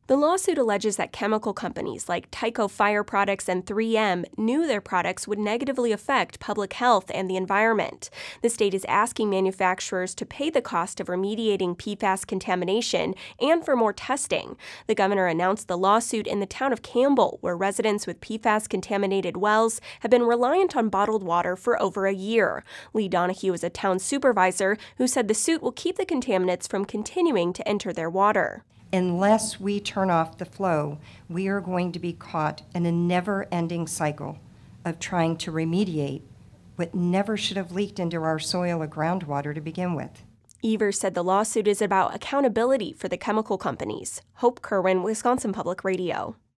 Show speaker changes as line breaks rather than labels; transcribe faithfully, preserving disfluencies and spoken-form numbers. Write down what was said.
The lawsuit alleges that chemical companies like Tyco Fire Products and three M knew their products would negatively affect public health and the environment. The state is asking manufacturers to pay the cost of remediating P FAS contamination and for more testing. The governor announced the lawsuit in the town of Campbell, where residents with P FAS-contaminated wells have been reliant on bottled water for over a year. Lee Donahue is a town supervisor who said the suit will keep the contaminants from continuing to enter their water.
Unless we turn off the flow, we are going to be caught in a never-ending cycle of trying to remediate what never should have leaked into our soil or groundwater to begin with.
Evers said the lawsuit is about accountability for the chemical companies. Hope Kerwin, Wisconsin Public Radio.